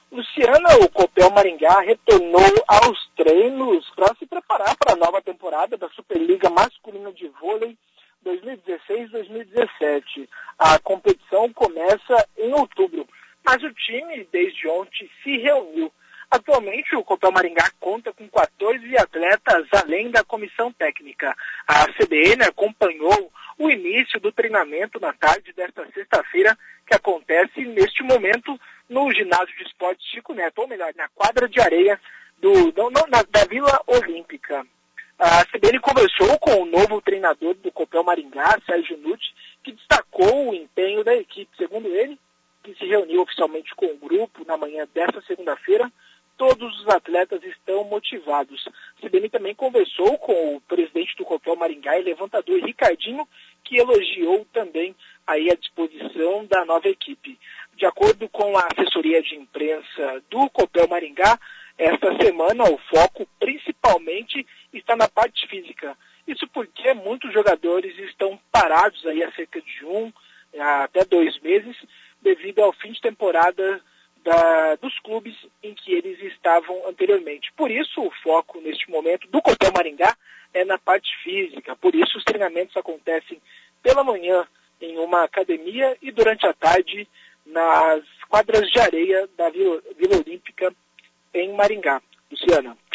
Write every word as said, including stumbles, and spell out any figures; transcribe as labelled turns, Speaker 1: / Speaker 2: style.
Speaker 1: Luciana, o Copel Maringá retornou aos treinos para se preparar para a nova temporada da Superliga Masculina de Vôlei dois mil e dezesseis dois mil e dezessete. A competição começa em outubro, mas o time, desde ontem, se reuniu. Atualmente, o Copel Maringá conta com quatorze atletas, além da comissão técnica. A C B N acompanhou o início do treinamento na tarde desta sexta-feira, que acontece neste momento no ginásio de esportes Chico Neto, ou melhor, na quadra de areia do, do, na, da Vila Olímpica. A C B N conversou com o novo treinador do Copel Maringá, Sérgio Nutti, que destacou o empenho da equipe. Segundo ele, que se reuniu oficialmente com o grupo na manhã desta segunda-feira, todos os atletas estão motivados. A C B N também conversou com o presidente do Copel Maringá e levantador Ricardinho, que elogiou também aí a disposição da nova equipe. De acordo com a assessoria de imprensa do Copel Maringá, esta semana o foco principalmente está na parte física. Isso porque muitos jogadores estão parados aí há cerca de um até dois meses devido ao fim de temporada da, dos clubes em que eles estavam anteriormente. Por isso o foco neste momento do Copel Maringá é na parte física. Por isso os treinamentos acontecem pela manhã em uma academia e durante a tarde nas quadras de areia da Vila, Vila Olímpica em Maringá. Luciana.